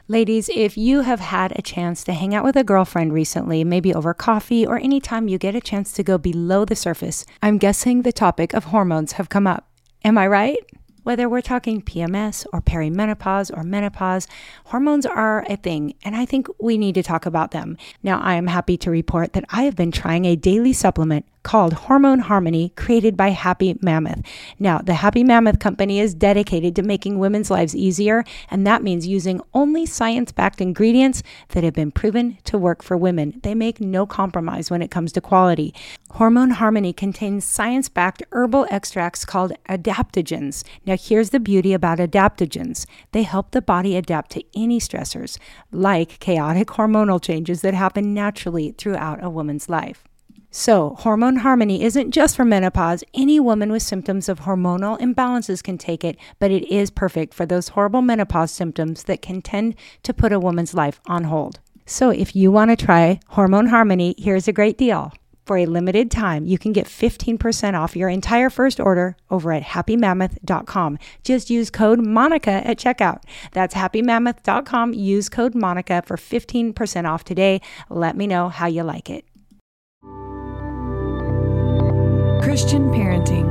Ladies, if you have had a chance to hang out with a girlfriend recently, maybe over coffee or anytime you get a chance to go below the surface, I'm guessing the topic of hormones have come up. Am I right? Whether we're talking PMS or perimenopause or menopause, hormones are a thing, and I think we need to talk about them. Now, I am happy to report that I have been trying a daily supplement called Hormone Harmony, created by Happy Mammoth. Now, the Happy Mammoth company is dedicated to making women's lives easier, and that means using only science-backed ingredients that have been proven to work for women. They make no compromise when it comes to quality. Hormone Harmony contains science-backed herbal extracts called adaptogens. Now, here's the beauty about adaptogens. They help the body adapt to any stressors, like chaotic hormonal changes that happen naturally throughout a woman's life. So, Hormone Harmony isn't just for menopause. Any woman with symptoms of hormonal imbalances can take it, but it is perfect for those horrible menopause symptoms that can tend to put a woman's life on hold. So, if you want to try Hormone Harmony, here's a great deal. For a limited time, you can get 15% off your entire first order over at happymammoth.com. Just use code MONICA at checkout. That's happymammoth.com. Use code MONICA for 15% off today. Let me know how you like it. Christian parenting.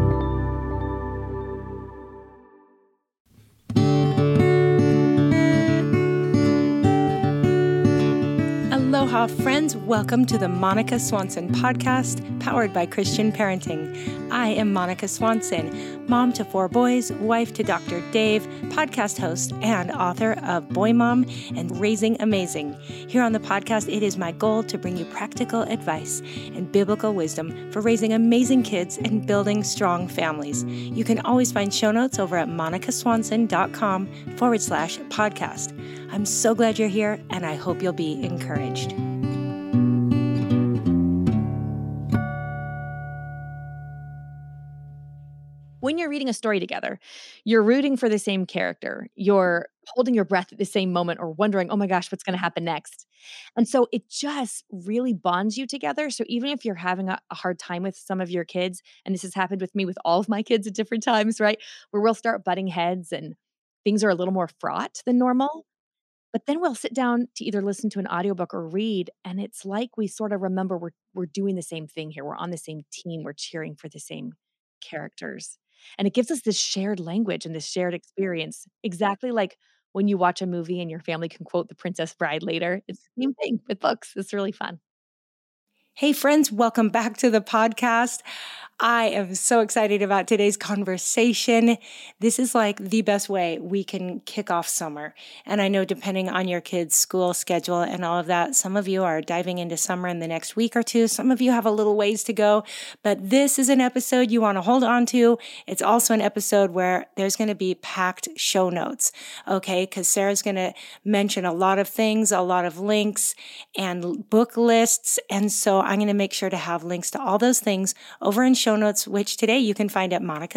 Aloha, friends. Welcome to the Monica Swanson podcast, powered by Christian Parenting. I am Monica Swanson, mom to 4 boys, wife to Dr. Dave, podcast host and author of Boy Mom and Raising Amazing. Here on the podcast, it is my goal to bring you practical advice and biblical wisdom for raising amazing kids and building strong families. You can always find show notes over at monicaswanson.com/podcast. I'm so glad you're here, and I hope you'll be encouraged. When you're reading a story together, you're rooting for the same character. You're holding your breath at the same moment or wondering, oh my gosh, what's going to happen next? And so it just really bonds you together. So even if you're having a hard time with some of your kids, and this has happened with me with all of my kids at different times, right? Where we'll start butting heads and things are a little more fraught than normal. But then we'll sit down to either listen to an audiobook or read, and it's like we sort of remember we're doing the same thing here. We're on the same team. We're cheering for the same characters. And it gives us this shared language and this shared experience. Exactly like when you watch a movie and your family can quote The Princess Bride later. It's the same thing with books. It's really fun. Hey friends, welcome back to the podcast. I am so excited about today's conversation. This is like the best way we can kick off summer. And I know depending on your kids' school schedule and all of that, some of you are diving into summer in the next week or two. Some of you have a little ways to go, but this is an episode you want to hold on to. It's also an episode where there's going to be packed show notes, okay? Because Sarah's going to mention a lot of things, a lot of links and book lists. And so I'm going to make sure to have links to all those things over in show notes, which today you can find at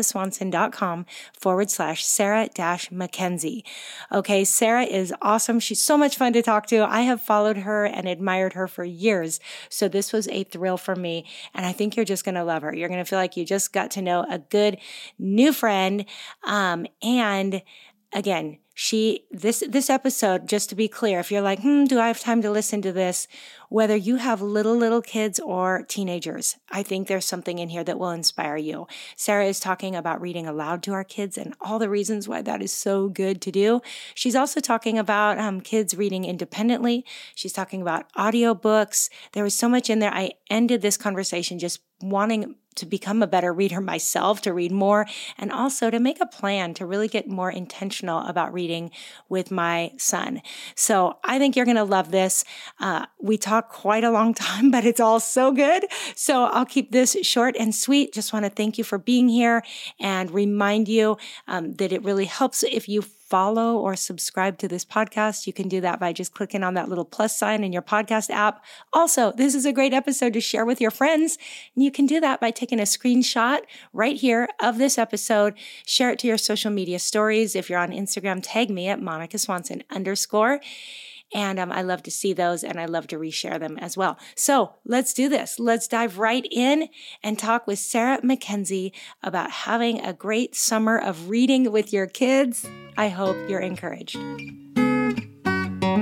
monicaswanson.com/Sarah-Mackenzie. Okay, Sarah is awesome. She's so much fun to talk to. I have followed her and admired her for years. So this was a thrill for me. And I think you're just going to love her. You're going to feel like you just got to know a good new friend. And again, this episode, just to be clear, if you're like, do I have time to listen to this? Whether you have little kids or teenagers, I think there's something in here that will inspire you. Sarah is talking about reading aloud to our kids and all the reasons why that is so good to do. She's also talking about kids reading independently. She's talking about audiobooks. There was so much in there. I ended this conversation just wanting to become a better reader myself, to read more, and also to make a plan to really get more intentional about reading with my son. So I think you're going to love this. We talk quite a long time, but it's all so good. So I'll keep this short and sweet. Just want to thank you for being here and remind you that it really helps if you follow or subscribe to this podcast. You can do that by just clicking on that little plus sign in your podcast app. Also, this is a great episode to share with your friends. And you can do that by taking a screenshot right here of this episode, share it to your social media stories. If you're on Instagram, tag me at Monica Swanson _ And I love to see those and I love to reshare them as well. So let's do this. Let's dive right in and talk with Sarah Mackenzie about having a great summer of reading with your kids. I hope you're encouraged.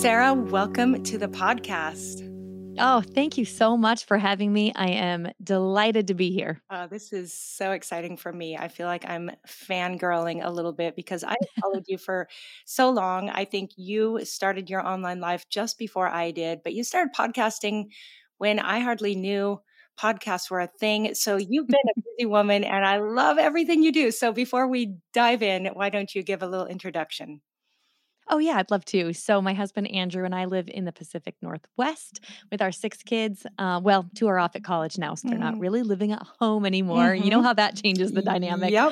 Sarah, welcome to the podcast. Oh, thank you so much for having me. I am delighted to be here. This is so exciting for me. I feel like I'm fangirling a little bit because I followed you for so long. I think you started your online life just before I did, but you started podcasting when I hardly knew podcasts were a thing. So you've been a busy woman and I love everything you do. So before we dive in, why don't you give a little introduction? Oh, yeah, I'd love to. So, my husband Andrew and I live in the Pacific Northwest with our 6 kids. Well, 2 are off at college now, so they're not really living at home anymore. You know how that changes the dynamic. Yep.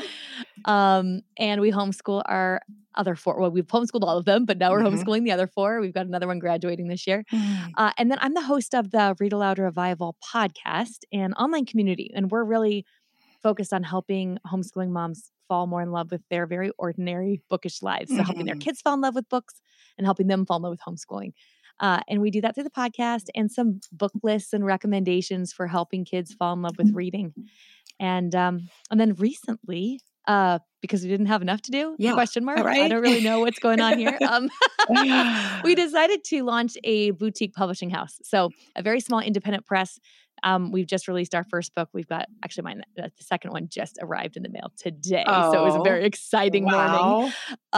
And we homeschool our other 4. Well, we've homeschooled all of them, but now we're homeschooling the other 4. We've got another one graduating this year. And then I'm the host of the Read Aloud Revival podcast and online community. And we're really focused on helping homeschooling moms fall more in love with their very ordinary bookish lives. So helping their kids fall in love with books and helping them fall in love with homeschooling. And we do that through the podcast and some book lists and recommendations for helping kids fall in love with reading. And then recently, because we didn't have enough to do, question mark. Right? I don't really know what's going on here. We decided to launch a boutique publishing house. So a very small independent press. We've just released our first book. We've got actually the second one just arrived in the mail today. So it was a very exciting morning.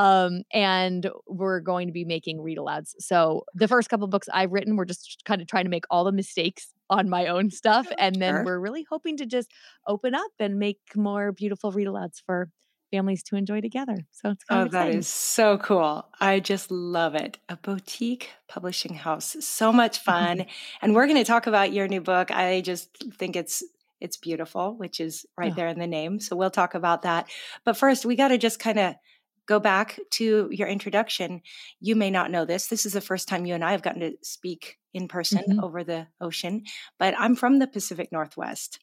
And we're going to be making read alouds. So the first couple of books I've written, we're just kind of trying to make all the mistakes on my own stuff. And then we're really hoping to just open up and make more beautiful read alouds for families to enjoy together. So it's kind of exciting. That is so cool. I just love it. A boutique publishing house. So much fun. And we're going to talk about your new book. I just think it's beautiful, which is right there in the name. So we'll talk about that. But first, we got to just kind of go back to your introduction. You may not know this. This is the first time you and I have gotten to speak in person over the ocean, but I'm from the Pacific Northwest.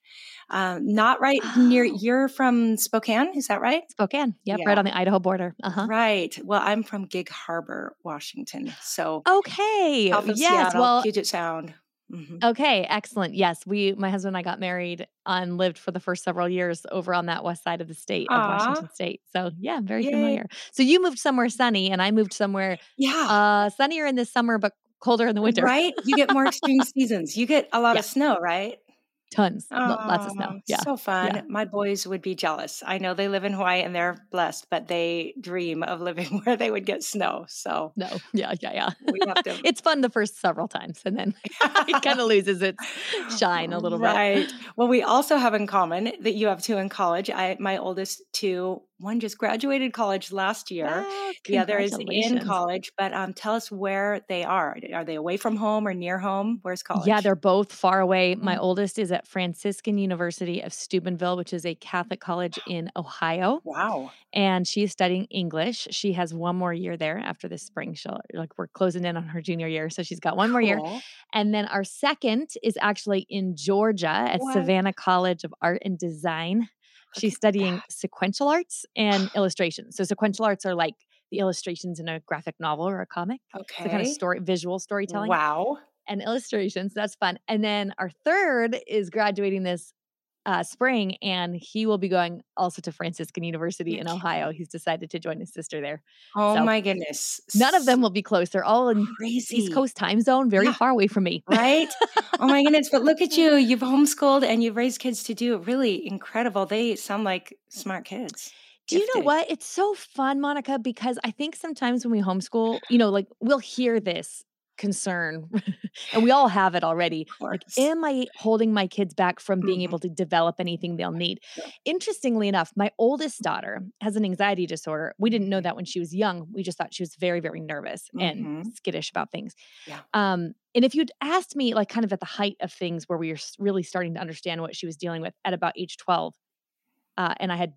Not right near, you're from Spokane, is that right? Spokane, yep, right on the Idaho border. Right. Well, I'm from Gig Harbor, Washington. So okay, south of Seattle, Puget Sound. Okay, excellent. Yes, my husband and I got married and lived for the first several years over on that west side of the state of Washington State. So yeah, I'm very familiar. So you moved somewhere sunny and I moved somewhere sunnier in the summer, but colder in the winter. Right? You get more extreme seasons. You get a lot of snow, right? Tons, lots of snow. Yeah. So fun. Yeah. My boys would be jealous. I know they live in Hawaii and they're blessed, but they dream of living where they would get snow. So no, yeah. We have to. It's fun the first several times, and then it kind of loses its shine a little bit. Right. Well, we also have in common that you have 2 in college. My oldest 2, one just graduated college last year. The other is in college. But tell us where they are. Are they away from home or near home? Where's college? Yeah, they're both far away. My oldest is at Franciscan University of Steubenville, which is a Catholic college in Ohio. Wow. And she's studying English. She has one more year there after this spring. We're closing in on her junior year. So she's got one more year. And then our second is actually in Georgia at Savannah College of Art and Design. She's studying sequential arts and illustration. So sequential arts are like the illustrations in a graphic novel or a comic. Okay. The kind of visual storytelling. Wow. And illustrations. That's fun. And then our third is graduating this spring, and he will be going also to Franciscan University in Ohio. He's decided to join his sister there. Oh my goodness. None of them will be close. They're all in East Coast time zone, very far away from me. Right? Oh my goodness. But look at you. You've homeschooled and you've raised kids to do really incredible. They sound like smart kids. Do you know what? It's so fun, Monica, because I think sometimes when we homeschool, like we'll hear this concern and we all have it already. Like, am I holding my kids back from being able to develop anything they'll need? Interestingly enough, my oldest daughter has an anxiety disorder. We didn't know that when she was young. We just thought she was very, very nervous and skittish about things. And if you'd asked me like kind of at the height of things where we were really starting to understand what she was dealing with at about age 12, and I had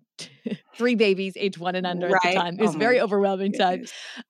3 babies, age 1 and under at the time. It was very overwhelming time.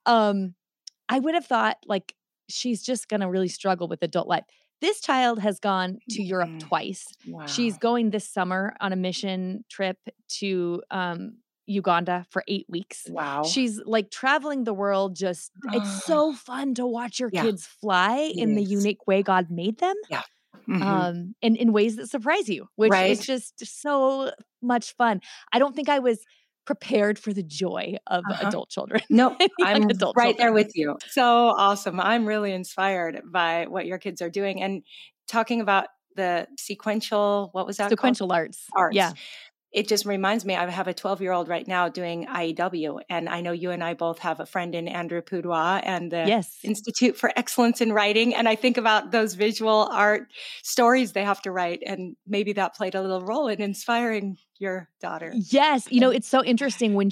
I would have thought like, she's just going to really struggle with adult life. This child has gone to Europe twice. Wow. She's going this summer on a mission trip to Uganda for 8 weeks. Wow. She's like traveling the world. It's so fun to watch your kids fly in the unique way God made them. Yeah. And in ways that surprise you, which is just so much fun. I don't think I was prepared for the joy of Uh-huh. adult children. Nope, Young I'm adult right there children. with you. So awesome. I'm really inspired by what your kids are doing. And talking about the sequential, what was that called? Sequential arts. Arts. Yeah. It just reminds me, I have a 12-year-old right now doing IEW, and I know you and I both have a friend in Andrew Poudois and the Yes. Institute for Excellence in Writing. And I think about those visual art stories they have to write, and maybe that played a little role in inspiring your daughter. Yes. It's so interesting when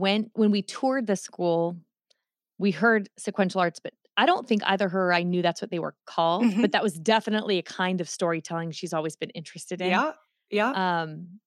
we toured the school, we heard sequential arts, but I don't think either her or I knew that's what they were called, Mhm. but that was definitely a kind of storytelling she's always been interested in. Yeah, yeah. Um,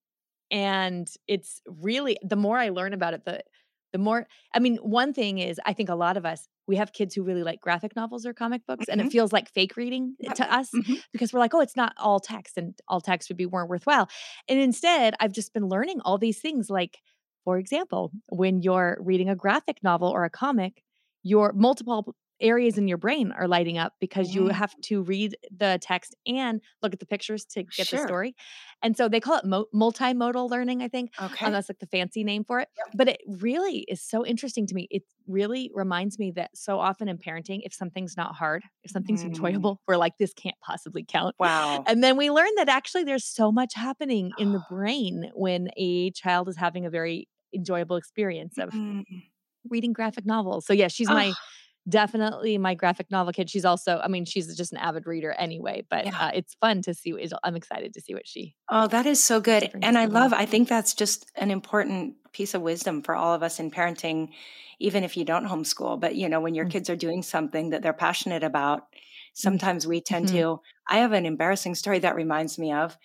and it's really the more I learn about it, the more I mean, one thing is I think a lot of us, we have kids who really like graphic novels or comic books, and it Mhm. feels like fake reading Yep. to us Mhm. because we're like, "Oh, it's not all text, and all text would be more worthwhile." And instead, I've just been learning all these things like, for example, when you're reading a graphic novel or a comic, your multiple areas in your brain are lighting up because you Mm. have to read the text and look at the pictures to get the Sure. story. And so they call it multimodal learning, I think. Okay. That's like the fancy name for it. Yep. But it really is so interesting to me. It really reminds me that so often in parenting, if something's not hard, if something's Mm. enjoyable, we're like, this can't possibly count. Wow. And then we learn that actually there's so much happening in the brain when a child is having a very enjoyable experience of Mm. reading graphic novels. So yeah, she's Oh, definitely my graphic novel kid. She's also, I mean, she's just an avid reader anyway, but yeah. it's fun to see. I'm excited to see what Oh, that is so she good. brings And to the world. I think that's just an important piece of wisdom for all of us in parenting, even if you don't homeschool. But, when your Mm, kids are doing something that they're passionate about, mm, sometimes we tend mhm. to. I have an embarrassing story that reminds me of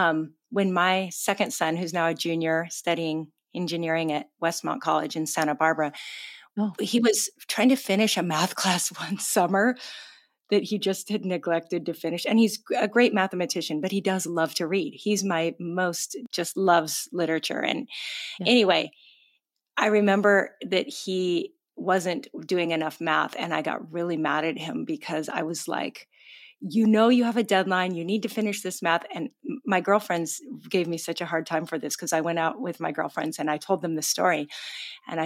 when my second son, who's now a junior studying engineering at Westmont College in Santa Barbara, Oh, he was trying to finish a math class one summer that he just had neglected to finish. And he's a great mathematician, but he does love to read. He's my most just loves literature. And yeah. anyway, I remember that he wasn't doing enough math. And I got really mad at him because I was like, you have a deadline. You need to finish this math. And my girlfriends gave me such a hard time for this because I went out with my girlfriends and I told them the story. And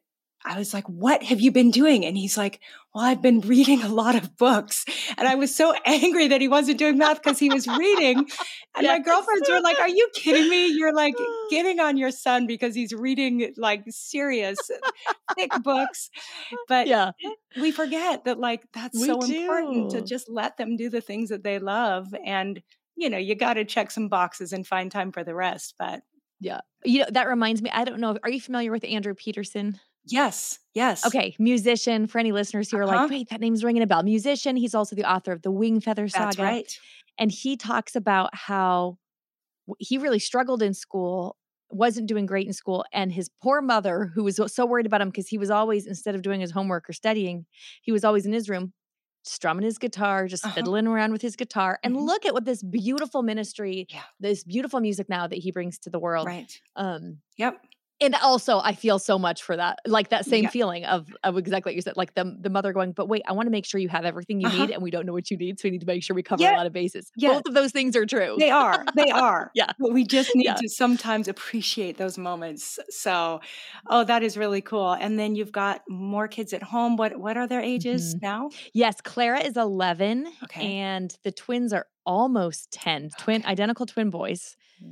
I was like, what have you been doing? And he's like, well, I've been reading a lot of books. And I was so angry that he wasn't doing math because he was reading. And my Yes. girlfriends were like, are you kidding me? You're like getting on your son because he's reading like serious, thick books. But Yeah, we forget that that's we so important to do. just let them do the things that they love. And, you got to check some boxes and find time for the rest. But Yeah. That reminds me, I don't know, are you familiar with Andrew Peterson? yes, yes. Okay, musician, for any listeners who are like, Uh-huh. "Wait, that name's ringing a bell." Musician, he's also the author of the Wing Feather That's Saga, right. and he talks about how he really struggled in school, wasn't doing great in school, and his poor mother, who was so worried about him because he was always, instead of doing his homework or studying, he was always in his room strumming his guitar, just Uh-huh. fiddling around with his guitar. And Mhm. look at what this beautiful ministry, Yeah, this beautiful music now that he brings to the world. right. Um, Yep. and also, I feel so much for that, like that same Yeah. feeling of exactly what you said, like the mother going, "But wait, I wanna make sure you have everything you Uh-huh. need, and we don't know what you need, so we need to make sure we cover a Yeah, lot of bases." yeah. Both of those things are true. They are, they are. Yeah, But we just need yeah. to sometimes appreciate those moments. So, oh, that is really cool. And then you've got more kids at home. What are their ages Mhm. now? Yes, Clara is 11, Okay. and the twins are almost 10, Okay. identical twin boys.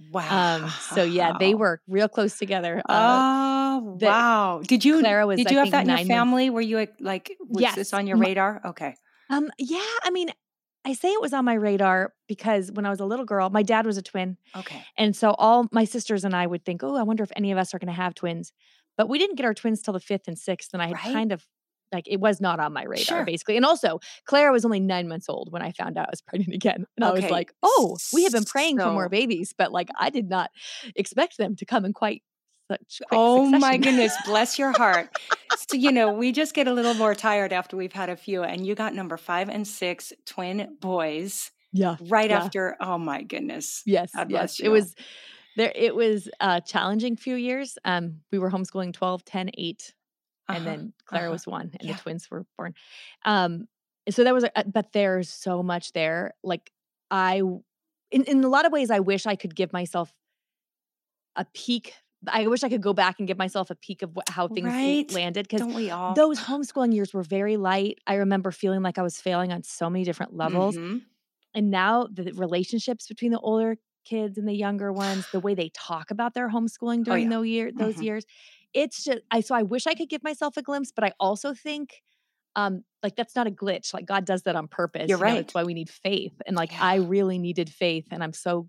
So yeah, they Wow. work real close together. Oh, The wow. Clara was, Did I you have think, that in your 9 months. family? Were you was this Yes. on your radar? Okay. Yeah, I mean, I say it was on my radar because when I was a little girl, my dad was a twin. Okay. And so all my sisters and I would think, "Oh, I wonder if any of us are gonna have twins." But we didn't get our twins till the 5th and 6th, and I had Right? kind of like, it was not on my radar, Sure. basically. And also, Clara was only 9 months old when I found out I was pregnant again, and I was Okay. like, "Oh, we have been praying for more So babies," but, like, I did not expect them to come in quite such quick oh my succession. goodness, bless your heart. So, we just get a little more tired after we've had a few, and you got number 5 and 6 twin boys Yeah, right yeah. after. Oh my goodness. Yes, God yes. bless It you. was it was a challenging few years. We were homeschooling 12, 10, 8, and Uh-huh. then Clara Uh-huh. was 1, and the Yeah. twins were born. Um, so that was but there's so much there. Like, I w in a lot of ways, I wish I could give myself a peek I wish I could go back and give myself a peek of how things Right? landed, because Don't we all? those homeschooling years were very light. I remember feeling like I was failing on so many different levels. Mm-hmm. And now the relationships between the older kids and the younger ones, the way they talk about their homeschooling Oh, during yeah. those Mm-hmm. years, it's just so I wish I could give myself a glimpse, but I also think like that's not a glitch. Like God does that on purpose. You're right. That's why we need faith. And like Yeah. I really needed faith, and I'm so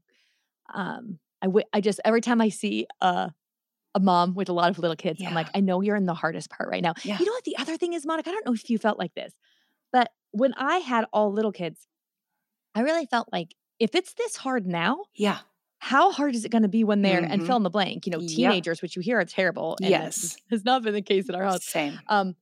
I just every time I see a mom with a lot of little kids, I'm like, Yeah. I know you're in the hardest part right now. Yeah. You know what the other thing is, Monica? I don't know if you felt like this, but when I had all little kids, I really felt like if it's this hard now, Yeah. how hard is it going to be when they're and Mm-hmm. fill in the blank? You know, Yep. teenagers, which you hear are terrible, and Yes. has not been the case at our house. Same.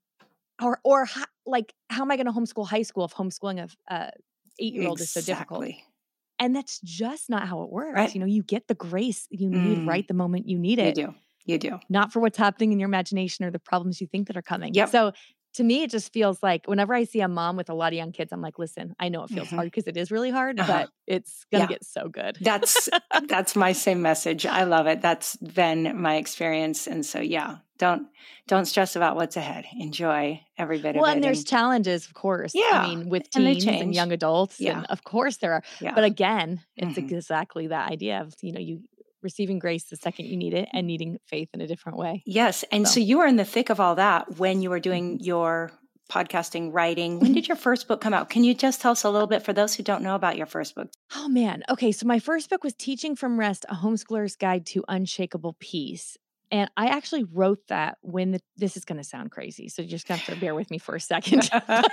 Or how am I going to homeschool high school if homeschooling a 8-year-old is so difficult? Exactly. And that's just not how it works. Right. You know, you get the grace you need right the moment you need You it, do. You do. not for what's happening in your imagination or the problems you think that are coming. Yep. So to me, it just feels like whenever I see a mom with a lot of young kids, I'm like, listen, I know it feels Mhm. hard because it is really hard, Uh-huh. but it's going to Yeah. get so good. That's my same message. I love it. That's been my experience. And so, yeah, don't stress about what's ahead. Enjoy every bit Well, of it. and there's challenges, of course. Yeah. I mean, with And they teens and change. young adults, Yeah. and of course there are. Yeah. But again, it's Mhm. exactly that idea of, you know, you receiving grace the second you need it and needing faith in a different way. Yes. And so you were in the thick of all that when you were doing your podcasting, writing. When did your first book come out? Can you just tell us a little bit for those who don't know about your first book? Oh man. Okay. So my first book was Teaching from Rest, A Homeschooler's Guide to Unshakable Peace. And I actually wrote that when this is going to sound crazy. So you just have to bear with me for a second.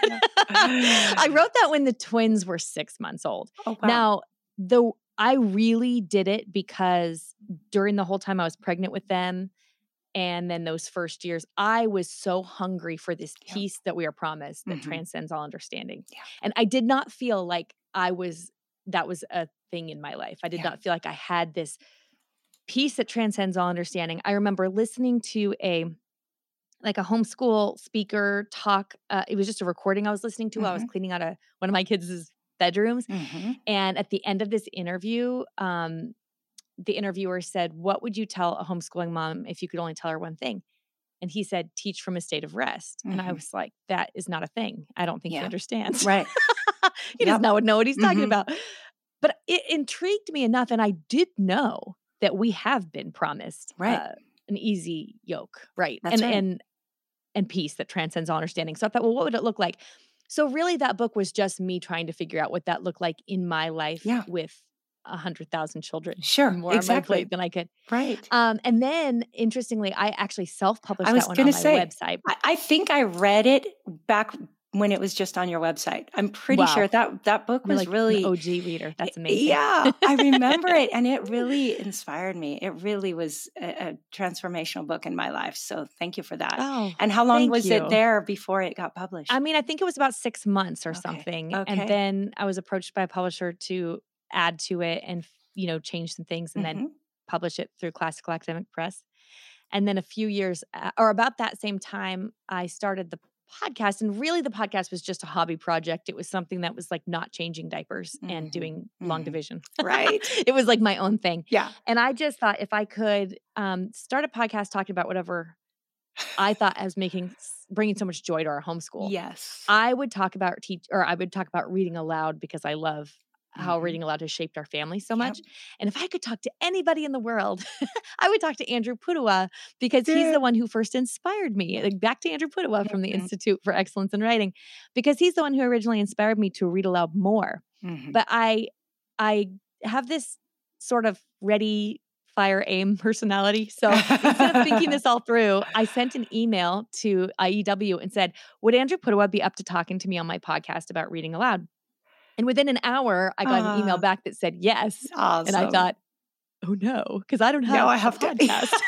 I wrote that when the twins were 6 months old. Oh, wow. Now, I really did it because during the whole time I was pregnant with them, and then those first years, I was so hungry for this Yeah. peace that we are promised that Mhm. transcends all understanding. Yeah. And I did not feel like that was a thing in my life. I did Yeah. not feel like I had this peace that transcends all understanding. I remember listening to a homeschool speaker talk. It was just a recording I was listening to while I was cleaning out one of my kids' bedrooms. Mhm. And at the end of this interview, the interviewer said, "What would you tell a homeschooling mom if you could only tell her one thing?" And he said, "Teach from a state of rest." And I Mhm. was like, that is not a thing. I don't think he Yeah. understands. Right. He does Yep. not know what he's talking Mhm. about. But it intrigued me enough. And I did know that we have been promised Right. an easy yoke, right? That's right. And peace that transcends all understanding. So I thought, well, what would it look like? So really that book was just me trying to figure out what that looked like in my life Yeah. with 100,000 children. Sure. More on my Exactly. plate than I could. Right. And then interestingly, I actually self-published I that was one going on to my say, website. I think I read it back when it was just on your website. I'm pretty Wow. sure that book You're was like an really OG reader. That's amazing. Yeah, I remember it, and it really inspired me. It really was a transformational book in my life. So thank you for that. Oh, And how long thank was you. it there before it got published? I mean, I think it was about 6 months or Okay. something. Okay. And then I was approached by a publisher to add to it and, change some things and then Mhm. publish it through Classical Academic Press. And then a few years, or about that same time, I started the podcast. And really, the podcast was just a hobby project. It was something that was like not changing diapers and Mhm. doing long Mhm. division. Right. It was like my own thing. Yeah. And I just thought if I could start a podcast talking about whatever I thought as bringing so much joy to our homeschool, Yes. I would talk about reading aloud because I love how Mhm. reading aloud has shaped our family so Yep. much. And if I could talk to anybody in the world, I would talk to Andrew Pudewa because he's Yeah. the one who first inspired me. Like, back to Andrew Pudewa from the Mhm. Institute for Excellence in Writing, because he's the one who originally inspired me to read aloud more. Mhm. But I have this sort of ready, fire, aim personality. So instead of thinking this all through, I sent an email to IEW and said, would Andrew Pudewa be up to talking to me on my podcast about reading aloud? And within an hour, I got an email back that said yes. Awesome. And I thought, oh no, because I don't have Now I a have podcast. to.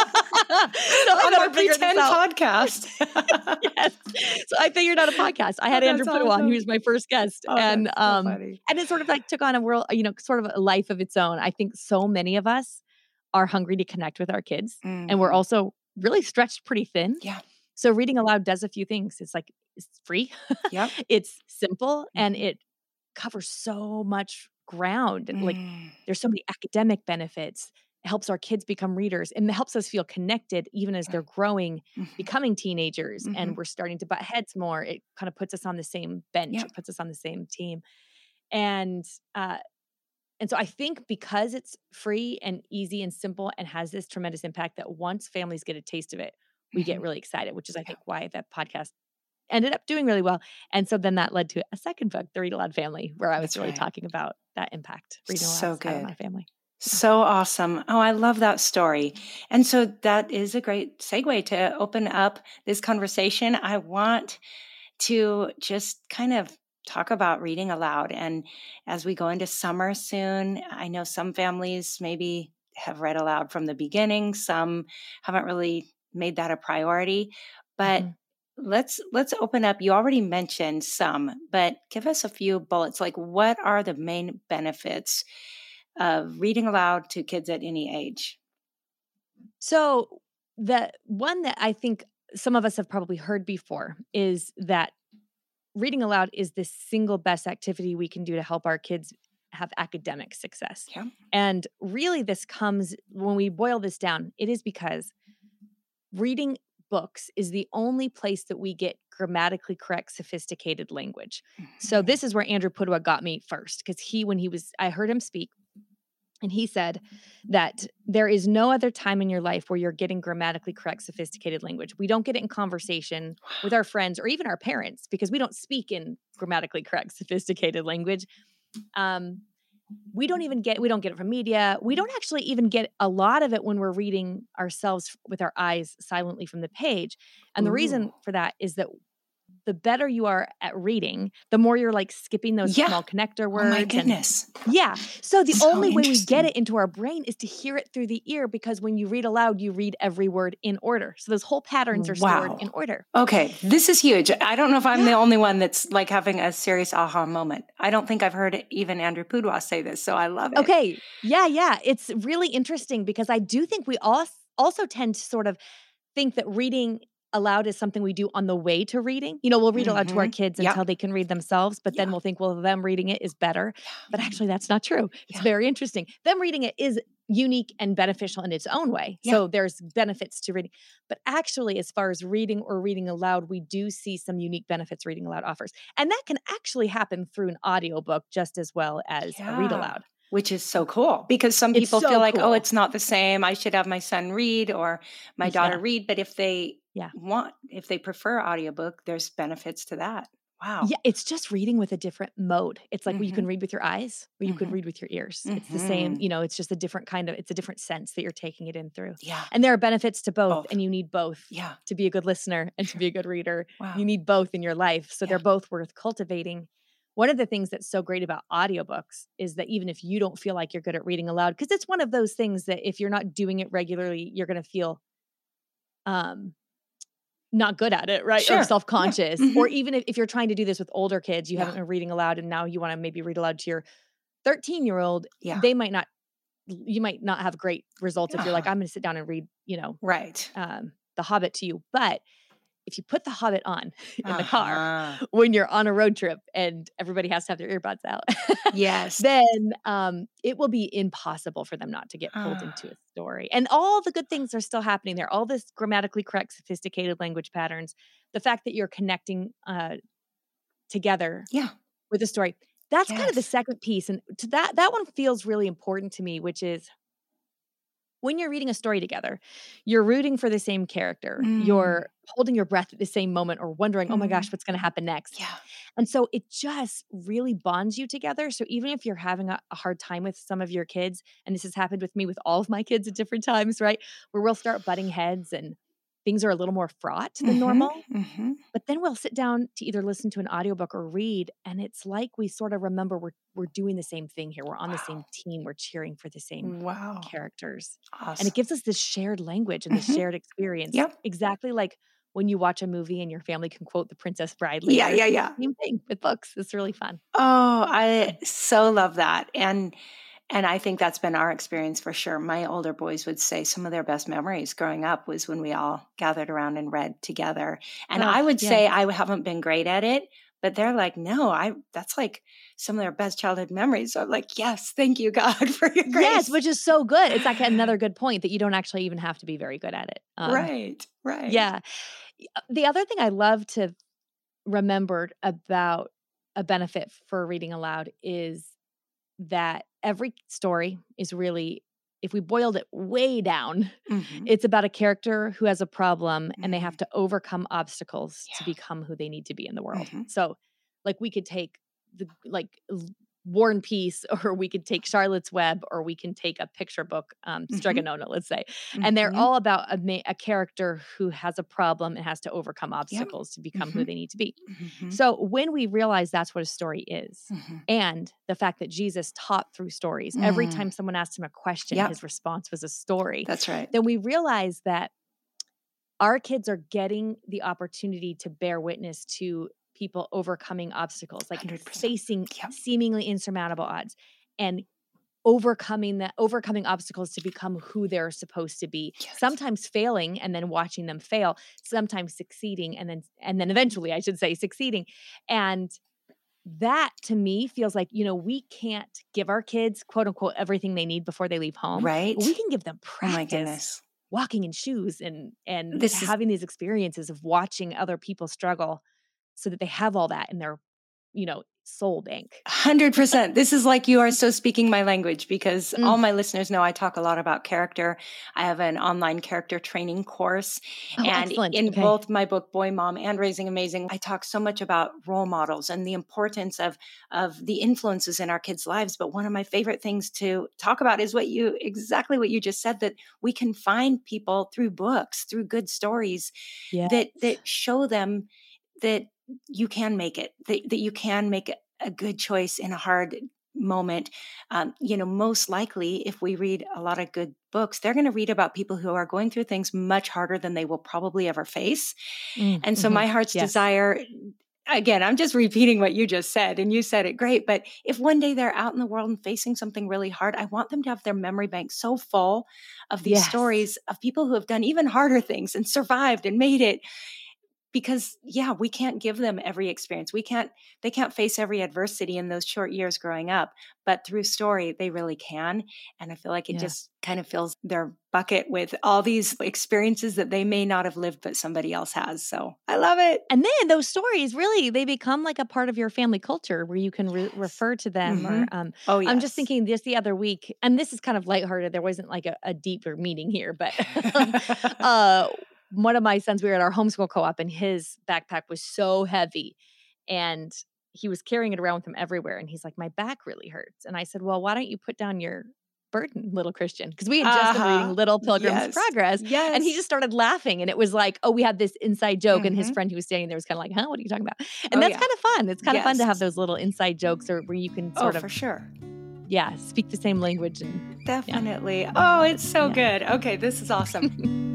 So I On better our figure this pretend out. podcast. Yes. So I figured out a podcast. I had Oh, Andrew that's Pudewa on, awesome. he was my first guest. Oh, and that's so funny. and it sort of like took on a world, sort of a life of its own. I think so many of us are hungry to connect with our kids. And we're Mhm. also really stretched pretty thin. Yeah. So reading aloud does a few things. It's free. Yep. It's simple, and Mhm. it covers so much ground. Like Mm. there's so many academic benefits, helps our kids become readers, and it helps us feel connected even as they're growing, becoming teenagers, and we're starting to butt heads more. It kind of puts us on the same bench. Yeah. It puts us on the same team. And so I think because it's free and easy and simple and has this tremendous impact, that once families get a taste of it, we get really excited, which is, I think, why that podcast ended up doing really well. And so then that led to a second book, The Read Aloud Family, where I was really talking about that impact. Reading aloud So had on good. my family. So awesome. Oh, I love that story. And so that is a great segue to open up this conversation. I want to just kind of talk about reading aloud. And as we go into summer soon, I know some families maybe have read aloud from the beginning. Some haven't really made that a priority, but let's open up. You already mentioned some, but give us a few bullets. Like, what are the main benefits of reading aloud to kids at any age? So the one that I think some of us have probably heard before is that reading aloud is the single best activity we can do to help our kids have academic success. Yeah. And really this comes, when we boil this down, it is because reading books is the only place that we get grammatically correct, sophisticated language. So this is where Andrew Pudewa got me first, because I heard him speak, and he said that there is no other time in your life where you're getting grammatically correct, sophisticated language. We don't get it in conversation with our friends or even our parents, because we don't speak in grammatically correct, sophisticated language. We don't get it from media. We don't actually even get a lot of it when we're reading ourselves with our eyes silently from the page. And the reason for that is that the better you are at reading, the more you're like skipping those small connector words. Oh my goodness. So the only way we get it into our brain is to hear it through the ear, because when you read aloud, you read every word in order. So those whole patterns are stored in order. Okay. This is huge. I don't know if I'm the only one that's like having a serious aha moment. I don't think I've heard even Andrew Pudewa say this, so I love it. Okay. Yeah. It's really interesting, because I do think we also tend to sort of think that reading aloud is something we do on the way to reading. We'll read aloud to our kids until they can read themselves, but then we'll think, well, them reading it is better. But actually, that's not true. It's very interesting. Them reading it is unique and beneficial in its own way. So there's benefits to reading. But actually, as far as reading or reading aloud, we do see some unique benefits reading aloud offers. And that can actually happen through an audiobook just as well as a read aloud. Which is so cool, because some people feel like, oh, it's not the same. I should have my son read or my daughter read. But if they if they prefer audiobook, there's benefits to that. Wow. Yeah, it's just reading with a different mode. It's like, well, you can read with your eyes, or you could read with your ears. It's the same, it's just a different it's a different sense that you're taking it in through. Yeah. And there are benefits to both. And you need both Yeah. to be a good listener and to be a good reader. Wow. You need both in your life. So they're both worth cultivating. One of the things that's so great about audiobooks is that even if you don't feel like you're good at reading aloud, because it's one of those things that if you're not doing it regularly, you're going to feel not good at it, right? Sure. Or self-conscious. Yeah. Or even if you're trying to do this with older kids, you haven't been reading aloud, and now you want to maybe read aloud to your 13-year-old, you might not have great results if you're like, I'm going to sit down and read, The Hobbit to you. But if you put The Hobbit on in the car when you're on a road trip and everybody has to have their earbuds out, then it will be impossible for them not to get pulled into a story. And all the good things are still happening there. All this grammatically correct, sophisticated language patterns, the fact that you're connecting together with the story, that's kind of the second piece. And to that one feels really important to me, which is, when you're reading a story together, you're rooting for the same character. You're holding your breath at the same moment, or wondering, oh my gosh, what's going to happen next? Yeah. And so it just really bonds you together. So even if you're having a hard time with some of your kids, and this has happened with me with all of my kids at different times, right? Where we'll start butting heads and things are a little more fraught than normal. But then we'll sit down to either listen to an audiobook or read, and it's like we sort of remember we're doing the same thing here. We're on the same team. We're cheering for the same characters. Awesome. And it gives us this shared language and this shared experience. Exactly like when you watch a movie and your family can quote The Princess Bride later. Same thing with books. It's really fun. Oh, I so love that. And I think that's been our experience for sure. My older boys would say some of their best memories growing up was when we all gathered around and read together. And I would say I haven't been great at it, But they're like, no, that's like some of their best childhood memories. So I'm like, yes, thank you, God, for your grace. Yes, which is so good. It's like another good point that you don't actually even have to be very good at it. Right. Yeah. The other thing I love to remember about a benefit for reading aloud is that every story is really, if we boiled it way down, Mhm. it's about a character who has a problem and they Mhm. have to overcome obstacles to Yeah. become who they need to be in the world. Mhm. So, like, we could take War and Peace, or we could take Charlotte's Web, or we can take a picture book, Stregonona, let's say. And they're Mhm. all about a character who has a problem and has to overcome Yep. obstacles to become who Mhm. they need to be. Mhm. So when we realize that's what a story is, Mhm. and the fact that Jesus taught through stories, every time someone asked him a question, Yep. his response was a story, That's right. then we realize that our kids are getting the opportunity to bear witness to people overcoming obstacles, like 100%. facing Yep. seemingly insurmountable odds and overcoming obstacles to become who they're supposed to be. Yes. Sometimes failing and then watching them fail, sometimes succeeding and then eventually, I should say, succeeding. And that to me feels like, we can't give our kids, quote unquote, everything they need before they leave home. Right. But we can give them Oh my practice goodness. walking in shoes and This is having these experiences of watching other people struggle so that they have all that in their, soul bank. 100%. This is like you are so speaking my language, because all Mm. my listeners know I talk a lot about character. I have an online character training course. Oh, And excellent. in Okay. both my book, Boy, Mom, and Raising Amazing, I talk so much about role models and the importance of the influences in our kids' lives. But one of my favorite things to talk about is exactly what you just said, that we can find people through books, through good stories Yes. that show them that you can make it, that you can make a good choice in a hard moment. Most likely, if we read a lot of good books, they're going to read about people who are going through things much harder than they will probably ever face. And so my heart's Yes. desire, again, I'm just repeating what you just said, and you said it great, but if one day they're out in the world and facing something really hard, I want them to have their memory bank so full of these Yes. stories of people who have done even harder things and survived and made it. Because we can't give them every experience. They can't face every adversity in those short years growing up, but through story, they really can. And I feel like it just kind of fills their bucket with all these experiences that they may not have lived, but somebody else has. So I love it. And then those stories really, they become like a part of your family culture where you can refer to them. Or Oh, yes. I'm just thinking just the other week, and this is kind of lighthearted. There wasn't like a deeper meaning here, but one of my sons, we were at our homeschool co-op and his backpack was so heavy and he was carrying it around with him everywhere. And he's like, my back really hurts. And I said, well, why don't you put down your burden, little Christian? Because we had just been reading Little Pilgrim's Progress. Yes. And he just started laughing. And it was like, we had this inside joke. And his friend who was standing there was kind of like, huh, what are you talking about? And that's kind of fun. It's kind of fun to have those little inside jokes where you can sort of, for sure. Yeah, speak the same language. And definitely. Yeah. Oh, it's so good. Okay, this is awesome.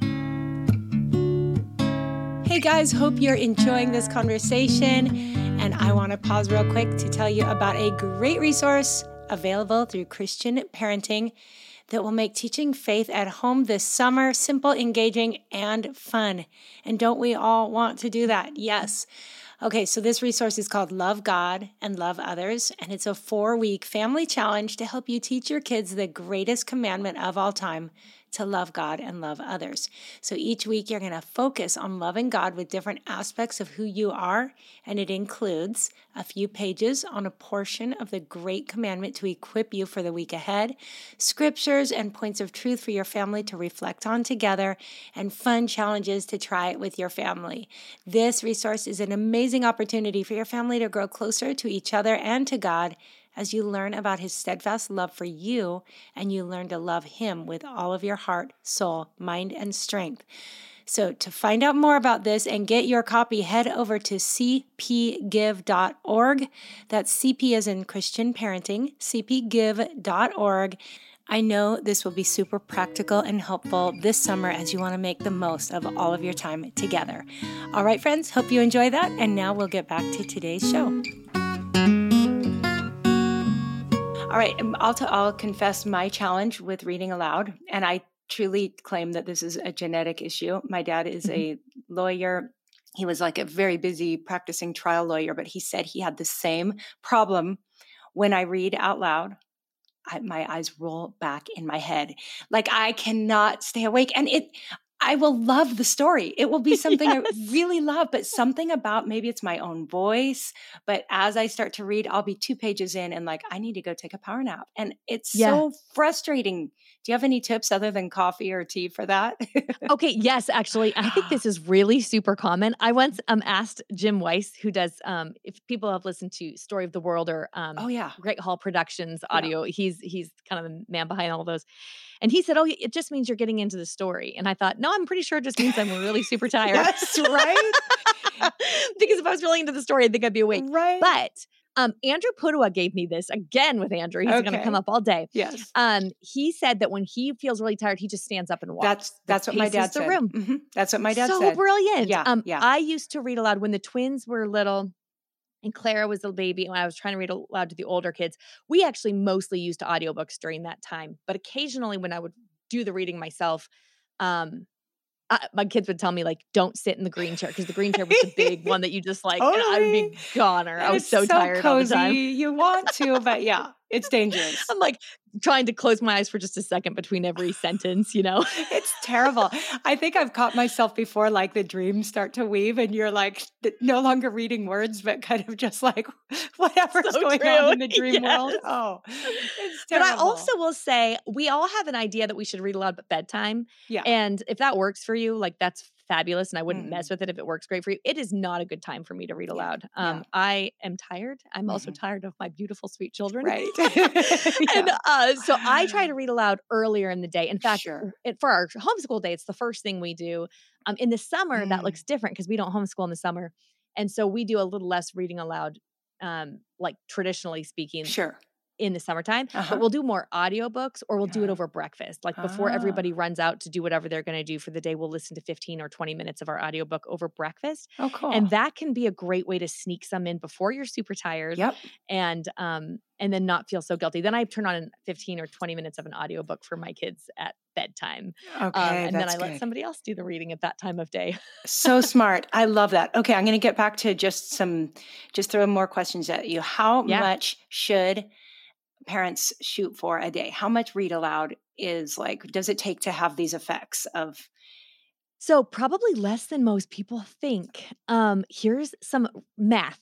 Hey guys, hope you're enjoying this conversation. And I want to pause real quick to tell you about a great resource available through Christian Parenting that will make teaching faith at home this summer simple, engaging, and fun. And don't we all want to do that? Yes. Okay, so this resource is called Love God and Love Others, and it's a 4-week family challenge to help you teach your kids the greatest commandment of all time, to love God and love others. So each week you're going to focus on loving God with different aspects of who you are, and it includes a few pages on a portion of the great commandment to equip you for the week ahead, scriptures and points of truth for your family to reflect on together, and fun challenges to try it with your family. This resource is an amazing opportunity for your family to grow closer to each other and to God as you learn about his steadfast love for you and you learn to love him with all of your heart, soul, mind, and strength. So to find out more about this and get your copy, head over to cpgive.org. That's CP as in Christian Parenting, cpgive.org. I know this will be super practical and helpful this summer as you want to make the most of all of your time together. All right, friends, hope you enjoy that. And now we'll get back to today's show. All right, I'll confess my challenge with reading aloud, and I truly claim that this is a genetic issue. My dad is a lawyer. he was like a very busy practicing trial lawyer, but he said he had the same problem when I read out loud. My eyes roll back in my head. Like I cannot stay awake. And I will love the story. It will be something I Yes. really love, but something about maybe it's my own voice. But as I start to read, I'll be 2 pages in and like, I need to go take a power nap. And it's Yeah. so frustrating. Do you have any tips other than coffee or tea for that? Okay, yes, actually, I think this is really super common. I once asked Jim Weiss, who does if people have listened to Story of the World or Oh, yeah. Great Hall Productions Yeah. audio, he's kind of the man behind all those. And he said, "Oh, it just means you're getting into the story." And I thought, "No, I'm pretty sure it just means I'm really super tired." Yes, right? Because if I was really into the story, I think I'd be awake. Right. But Andrew Pudua gave me this again with Andrew. He's going to come Okay. up all day. Yes. He said that when he feels really tired, he just stands up and walks. That's what my dad Paces the said. room. Mhm. That's what my dad So said. brilliant. Yeah, yeah. I used to read aloud when the twins were little and Clara was a baby, and when I was trying to read aloud to the older kids. We actually mostly used audiobooks during that time, but occasionally when I would do the reading myself, my kids would tell me, like, don't sit in the green chair because the green chair was the big one that you just like, and I would be Totally. goner. I And was it's so tired all the cozy. time. You want to, but yeah, it's dangerous. I'm like trying to close my eyes for just a second between every sentence, you know? It's terrible. I think I've caught myself before, like the dreams start to weave and you're like no longer reading words, but kind of just like whatever's So going true. on in the dream world. Yes. Oh, it's But I terrible. also will say we all have an idea that we should read aloud at bedtime. Yeah. And if that works for you, like that's fabulous. And I wouldn't mess Mhm. with it if it works great for you. It is not a good time for me to read Yeah. aloud. Yeah. I am tired. I'm also Mhm. tired of my beautiful, sweet children. Right. And Yeah. so I try to read aloud earlier in the day. In fact, Sure. for our homeschool day, it's the first thing we do. In the summer, that Mm. looks different because we don't homeschool in the summer. And so we do a little less reading aloud, like traditionally speaking, Sure. in the summertime, but Uh-huh. we'll do more audiobooks or we'll do it Yeah. over breakfast. Like before Ah. everybody runs out to do whatever they're going to do for the day, we'll listen to 15 or 20 minutes of our audiobook over breakfast. Oh, cool. And that can be a great way to sneak some in before you're super tired Yep. and then not feel so guilty. Then I turn on 15 or 20 minutes of an audiobook for my kids at bedtime. Okay, And then that's I let good. somebody else do the reading at that time of day. So smart. I love that. Okay, I'm going to get back to just throw more questions at you. How Yeah. much should parents shoot for a day? How much read aloud does it take to have these effects of? So probably less than most people think. Here's some math.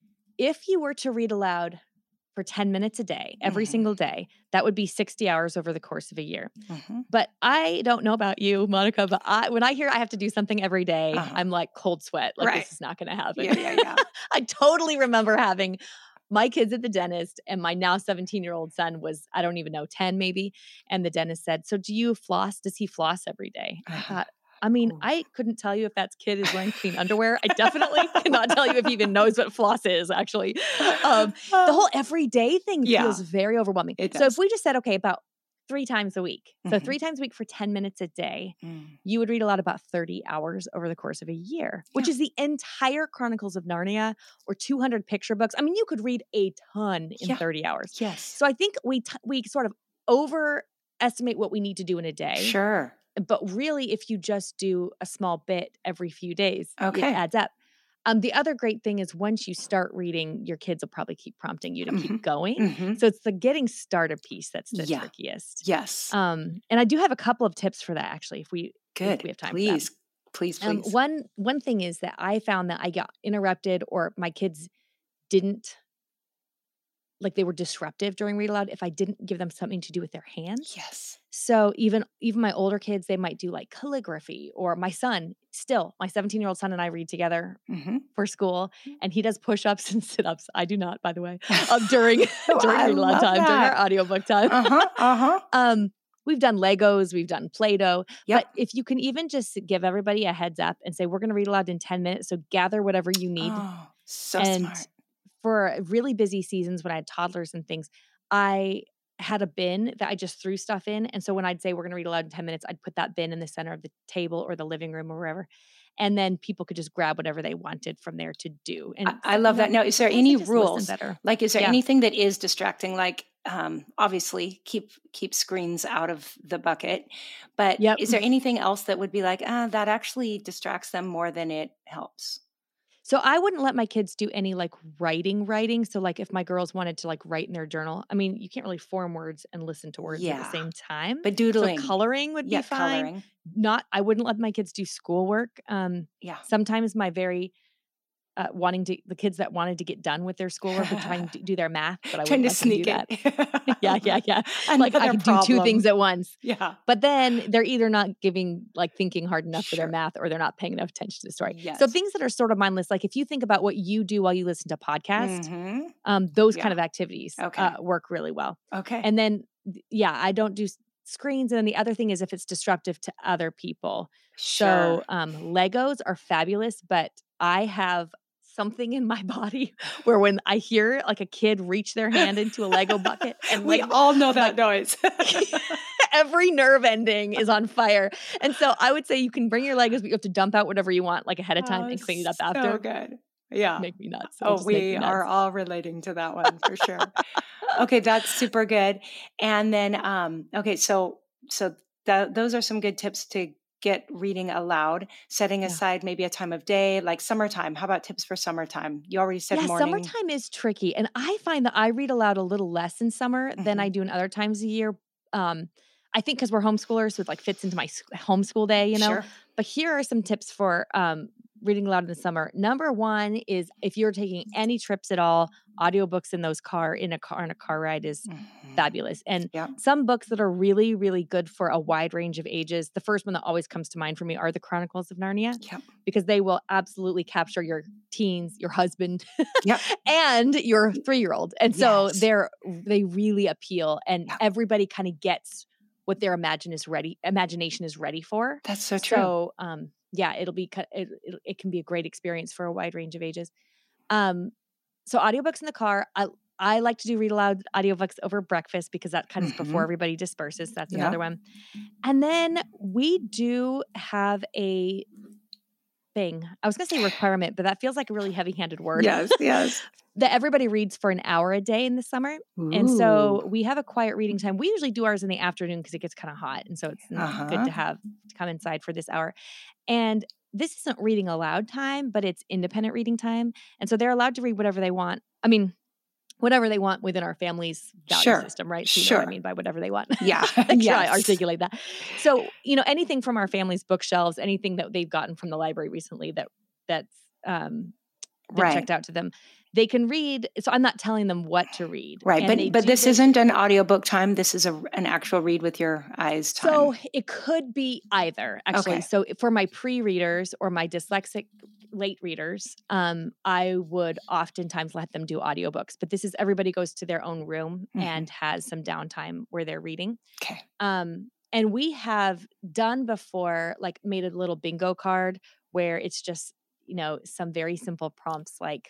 If you were to read aloud for 10 minutes a day, every Mhm. single day, that would be 60 hours over the course of a year. Mhm. But I don't know about you, Monica, but when I hear I have to do something every day, Uh-huh. I'm like cold sweat. Like Right. this is not going to happen. Yeah. I totally remember having my kids at the dentist and my now 17-year-old son was, I don't even know, 10 maybe. And the dentist said, "So do you floss? Does he floss every day?" And I thought, I mean, Ooh. I couldn't tell you if that kid is wearing clean underwear. I definitely cannot tell you if he even knows what floss is, actually. The whole everyday thing Yeah. feels very overwhelming. It So does. if we just said, okay, about 3 times a week. So Mhm. 3 times a week for 10 minutes a day, Mm. you would read aloud about 30 hours over the course of a year, which Yeah. is the entire Chronicles of Narnia or 200 picture books. I mean, you could read a ton in Yeah. 30 hours. Yes. So I think we sort of overestimate what we need to do in a day. Sure. But really, if you just do a small bit every few days, Okay. it adds up. The other great thing is once you start reading, your kids will probably keep prompting you to Mhm. keep going. Mhm. So it's the getting started piece that's the Yeah. trickiest. Yes. And I do have a couple of tips for that actually, if we Good. have time for that. Please. One thing is that I found that I got interrupted or my kids didn't, like they were disruptive during read aloud if I didn't give them something to do with their hands. Yes. So even my older kids, they might do like calligraphy, or my son, still my 17-year-old son and I read together Mhm. for school, and he does push-ups and sit-ups. I do not, by the way, during I read aloud love time, during our that. audiobook time. Uh-huh. We've done Legos, we've done Play-Doh, Yep. but if you can even just give everybody a heads up and say, we're going to read aloud in 10 minutes. So gather whatever you need. Oh, so And smart. for really busy seasons when I had toddlers and things, I had a bin that I just threw stuff in. And so when I'd say we're going to read aloud in 10 minutes, I'd put that bin in the center of the table or the living room or wherever. And then people could just grab whatever they wanted from there to do. And I love that. Now, is there sometimes any they just listen rules? better. Like, is there Yeah. anything that is distracting? Like, obviously, keep screens out of the bucket. But Yep. is there anything else that would be like, that actually distracts them more than it helps? So I wouldn't let my kids do any like writing. So like if my girls wanted to like write in their journal, I mean, you can't really form words and listen to words at the Yeah. same time. But So doodling, coloring would yeah, be fine. coloring, I wouldn't let my kids do schoolwork. yeah. Sometimes my very the kids that wanted to get done with their schoolwork would try and do their math, but I Trying wouldn't to let them do sneak that. it. Yeah. Like I Another could do two things problem. at once. Yeah. But then they're either not thinking hard enough for their Sure. math, or they're not paying enough attention to the story. So Yes. things that are sort of mindless, like if you think about what you do while you listen to podcasts, Mm-hmm. those Yeah. kind of activities Okay. work really well. Okay. And then, I don't do screens. And then the other thing is if it's disruptive to other people. Sure. So Legos are fabulous, but I have something in my body where when I hear like a kid reach their hand into a Lego bucket and We like all know that noise. every nerve ending is on fire. And so I would say you can bring your Legos, but you have to dump out whatever you want like ahead of time and clean it up So after. good. Yeah. Make me nuts. It'll Oh, just make me we nuts. are all relating to that one for sure. Okay, that's super good. And then, okay, so those are some good tips to get reading aloud, setting Yeah. aside maybe a time of day, like summertime. How about tips for summertime? You already said Yeah, morning. summertime is tricky. And I find that I read aloud a little less in summer than I Mhm. do in other times of year. I think because we're homeschoolers, so it like fits into my homeschool day, Sure. But here are some tips for reading aloud in the summer. Number one is if you're taking any trips at all, audiobooks in a car ride is Mhm. fabulous. And Yeah. some books that are really, really good for a wide range of ages. The first one that always comes to mind for me are the Chronicles of Narnia, Yep. because they will absolutely capture your teens, your husband, Yep. and your 3-year-old. And so Yes. they really appeal, and Yep. everybody kind of gets what their imagination is ready for. That's so true. So, it'll be it can be a great experience for a wide range of ages. So audiobooks in the car. I like to do read aloud audiobooks over breakfast because that kind of is before Mhm. everybody disperses. That's Yeah. another one. And then we do have a thing. I was going to say requirement, but that feels like a really heavy-handed word. Yes. Yes. That everybody reads for an hour a day in the summer. And so Ooh. we have a quiet reading time. We usually do ours in the afternoon because it gets kind of hot. And so it's good Uh-huh. to come inside for this hour. And this isn't reading aloud time, but it's independent reading time. And so they're allowed to read whatever they want. I mean, whatever they want within our family's value Sure. system, right? So you know what I Sure. mean by whatever they want. Yeah. Make sure I Yes. articulate that. So, anything from our family's bookshelves, anything that they've gotten from the library recently that's been Right. checked out to them, they can read. So I'm not telling them what to read. Right. And But this isn't an audiobook time. This is an actual read with your eyes time. So it could be either, actually. Okay. So for my pre-readers or my dyslexic late readers, I would oftentimes let them do audiobooks. But this is everybody goes to their own room and has some downtime where they're reading. Okay. And we have done before, like made a little bingo card where it's just, some very simple prompts like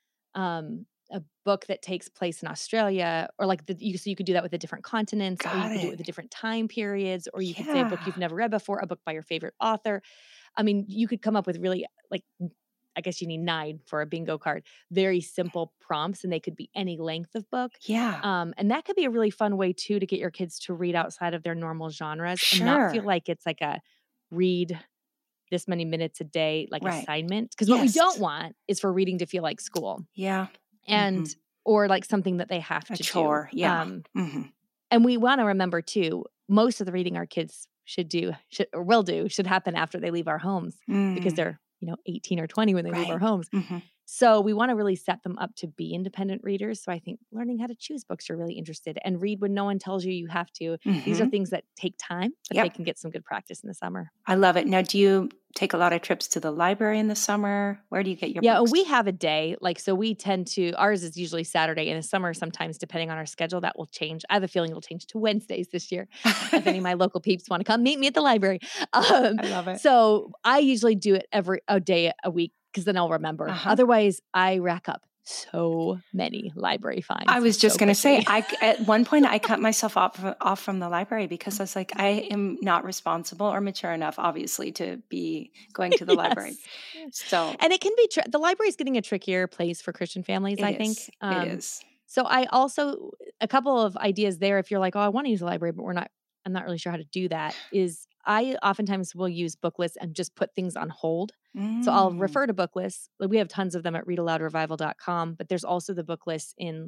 a book that takes place in Australia, or like so you could do that with the different continents, or you Got could do it it. with the different time periods, or you could say a book you've never read before, a book by your favorite author. I mean, you could come up with really I guess you need 9 for a bingo card. Very simple prompts, and they could be any length of book. Yeah. And that could be a really fun way too to get your kids to read outside of their normal genres and not feel Sure. like it's like a read this many minutes a day Right. assignment. Because what we don't Yes. want is for reading to feel like school Yeah. and or like something that they have A to chore. do. Yeah. hmm And we want to remember too, most of the reading our kids should happen after they leave our homes because they're 18 or 20 when they leave our Right. homes. hmm So we want to really set them up to be independent readers. So I think learning how to choose books you're really interested and read when no one tells you you have to. These are things that take time, but they Yep. can get some good practice in the summer. I love it. Now, do you take a lot of trips to the library in the summer? Where do you get your Yeah, books? and we have a day. So we tend to, ours is usually Saturday. In the summer, sometimes depending on our schedule, that will change. I have a feeling it'll change to Wednesdays this year. If any of my local peeps want to come meet me at the library. I love it. So I usually do it a day a week because then I'll remember. Uh-huh. Otherwise, I rack up so many library finds. I was just so going to say, quickly. at one point I cut myself off from the library because I was like, I am not responsible or mature enough, obviously, to be going to the library. Yes. So And it can be, the library is getting a trickier place for Christian families, it I is. think. It is. So I also, a couple of ideas there, if you're like, oh, I want to use a library, but I'm not really sure how to do that, is I oftentimes will use book lists and just put things on hold. So I'll Mm. refer to book lists. Like, we have tons of them at readaloudrevival.com, but there's also the book lists in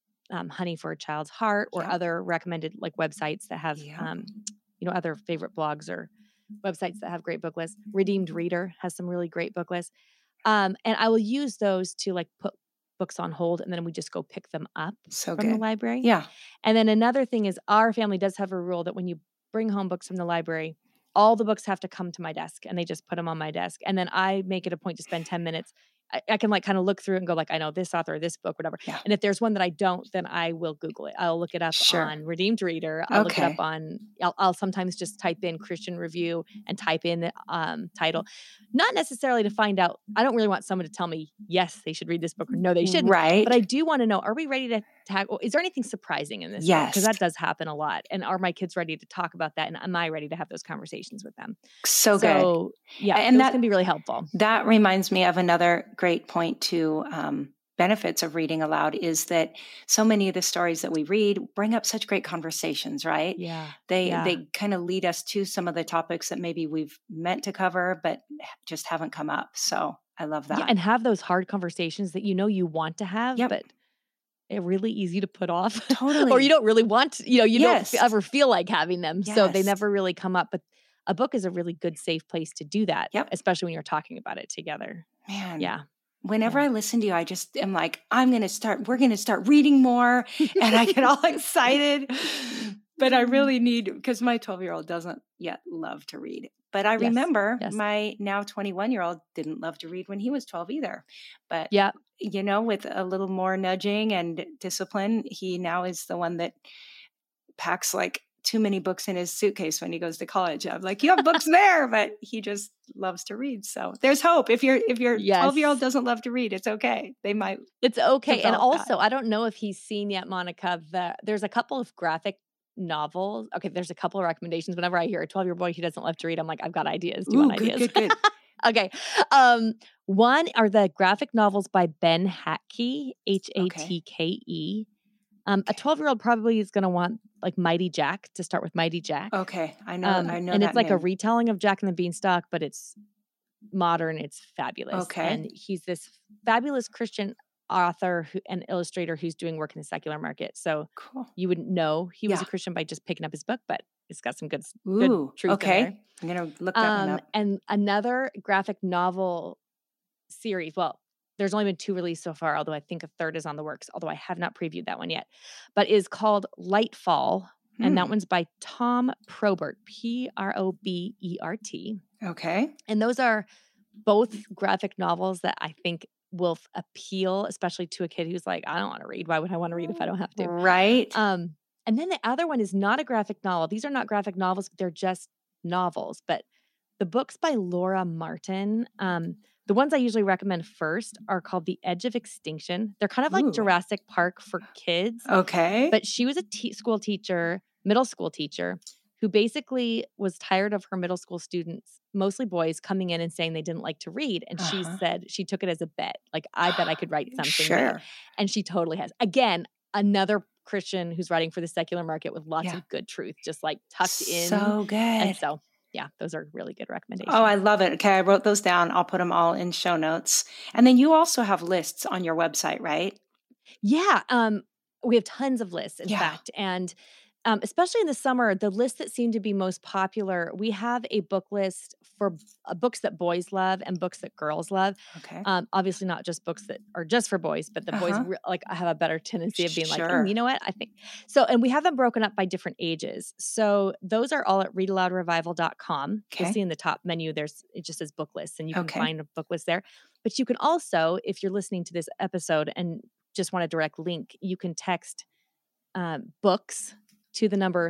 Honey for a Child's Heart or Yep. other recommended like websites that have, Yep. other favorite blogs or websites that have great book lists. Redeemed Reader has some really great book lists. And I will use those to like put books on hold, and then we just go pick them up So from the good. library. Yeah. And then another thing is our family does have a rule that when you bring home books from the library, all the books have to come to my desk, and they just put them on my desk. And then I make it a point to spend 10 minutes. I can like kind of look through and go like, I know this author, this book, whatever. Yeah. And if there's one that I don't, then I will Google it. I'll look it up Sure. on Redeemed Reader. I'll look it up Okay. on, I'll sometimes just type in Christian review and type in the title. Not necessarily to find out. I don't really want someone to tell me, yes, they should read this book or no, they shouldn't. Right. But I do want to know, are we ready to tackle, is there anything surprising in this book? Yes. Because that does happen a lot. And are my kids ready to talk about that? And am I ready to have those conversations with them? So good. So yeah, And those that can be really helpful. That reminds me of another great point to benefits of reading aloud is that so many of the stories that we read bring up such great conversations, right? Yeah. They kind of lead us to some of the topics that maybe we've meant to cover, but just haven't come up. So I love that. Yeah, and have those hard conversations that you want to have, Yep. but they're really easy to put off. Totally. Or you don't really want, you Yes. don't ever feel like having them. So they Yes. never really come up. But a book is a really good, safe place to do that, Yep. especially when you're talking about it together. Man. Yeah. Whenever I listen to you, I just am like, we're going to start reading more. And I get all excited. But I really need, because my 12-year-old doesn't yet love to read. But I remember my now 21-year-old didn't love to read when he was 12 either. But, with a little more nudging and discipline, he now is the one that packs like too many books in his suitcase when he goes to college. I'm like, you have books there, but he just loves to read. So there's hope. If your 12-year-old doesn't love to read, it's okay. They might. It's okay. And also, that. I don't know if he's seen yet, Monica, there's a couple of graphic novels. Okay, there's a couple of recommendations. Whenever I hear a 12-year-old boy who doesn't love to read, I'm like, I've got ideas. Do you want ideas? Good. Okay. One are the graphic novels by Ben Hatke, Hatke. A 12-year-old probably is going to want like Mighty Jack, to start with Mighty Jack. Okay. I know. And it's like a retelling of Jack and the Beanstalk, but it's modern. It's fabulous. Okay. And he's this fabulous Christian author and illustrator who's doing work in the secular market. So cool. You wouldn't know he was a Christian by just picking up his book, but it's got some good truth okay. in there. I'm going to look that one up. And another graphic novel series. Well, there's only been 2 released so far, although I think a third is on the works, although I have not previewed that one yet, but is called Lightfall. And that one's by Tom Probert, Probert. Okay. And those are both graphic novels that I think will appeal, especially to a kid who's like, I don't want to read. Why would I want to read if I don't have to? Right. And then the other one is not a graphic novel. These are not graphic novels, but they're just novels. But the books by Laura Martin, the ones I usually recommend first are called The Edge of Extinction. They're kind of like Jurassic Park for kids. Okay. But she was a middle school teacher, who basically was tired of her middle school students, mostly boys, coming in and saying they didn't like to read. And she said she took it as a bet. Like, I bet I could write something. Sure. And she totally has. Again, another Christian who's writing for the secular market with lots of good truth, just like tucked in. So good. And so, yeah, those are really good recommendations. Oh, I love it. Okay, I wrote those down. I'll put them all in show notes. And then you also have lists on your website, right? Yeah. We have tons of lists, in fact. And especially in the summer, the lists that seem to be most popular, we have a book list for books that boys love and books that girls love. Okay. Obviously not just books that are just for boys, but the boys have a better tendency of being like, you know what, I think. So, and we have them broken up by different ages. So those are all at readaloudrevival.com. You'll see in the top menu, it just says book lists, and you can find a book list there. But you can also, if you're listening to this episode and just want a direct link, you can text books to the number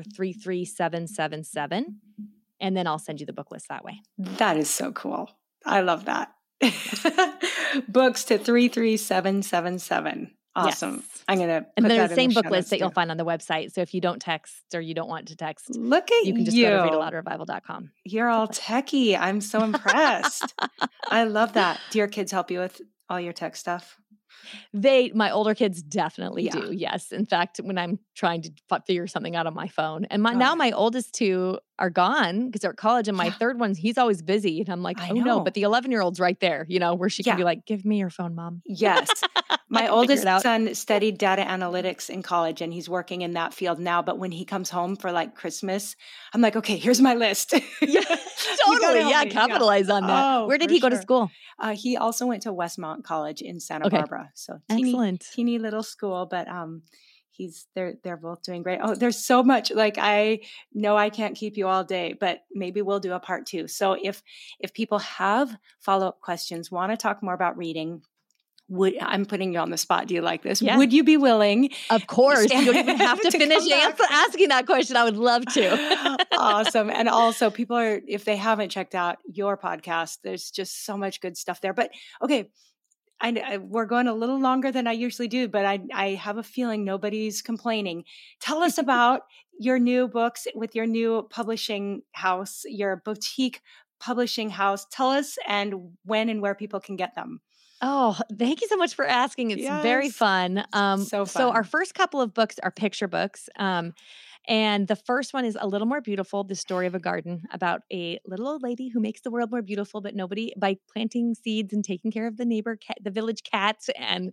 33777, and then I'll send you the book list that way. That is so cool. I love that. Books to 33777. Awesome. Yes. I'm going to put And they're that the in same the book show list notes that you'll too. find on the website. So if you don't text or you don't want to text, Look at you can just go to readaloudravival.com. You're all techie. I'm so impressed. I love that. Do your kids help you with all your tech stuff? My older kids definitely Yeah. do. Yes. In fact, when I'm trying to figure something out on my phone, and Oh, yeah. my oldest two are gone because they're at college, and my Yeah. third one, he's always busy, and I'm like, I oh no, know. but the 11-year-old's right there, where she can Yeah. be like, give me your phone, Mom. Yes. I My can figure oldest it out. son studied data analytics in college, and he's working in that field now. But when he comes home for like Christmas, I'm like, okay, here's my list. Yeah, You gotta totally. help Yeah, me. capitalize on that. Oh, Where did for he go to sure. school? He also went to Westmont College in Santa Okay. Barbara. So teeny Excellent. little school, but they're both doing great. Oh, there's so much. Like, I know I can't keep you all day, but maybe we'll do a part 2. So if people have follow-up questions, want to talk more about reading, I'm putting you on the spot. Do you like this? Yeah. Would you be willing? Of course. You don't even have to to finish come back? asking that question. I would love to. Awesome. And also, people if they haven't checked out your podcast, there's just so much good stuff there. But okay, we're going a little longer than I usually do, but I have a feeling nobody's complaining. Tell us about your new books with your new publishing house, your boutique publishing house. Tell us and when and where people can get them. Oh, thank you so much for asking. It's very Yes. fun. So So our fun. first couple of books are picture books. And the first one is A Little More Beautiful, The Story of a Garden, about a little old lady who makes the world more beautiful, but nobody by planting seeds and taking care of the neighbor cat, the village cats, and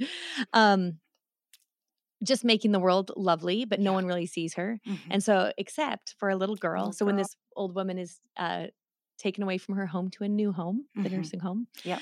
just making the world lovely, but no Yeah. one really sees her. Mhm. And so, except for a little girl. Little So when girl. this old woman is taken away from her home to a new home, the Mhm. nursing home, Yep.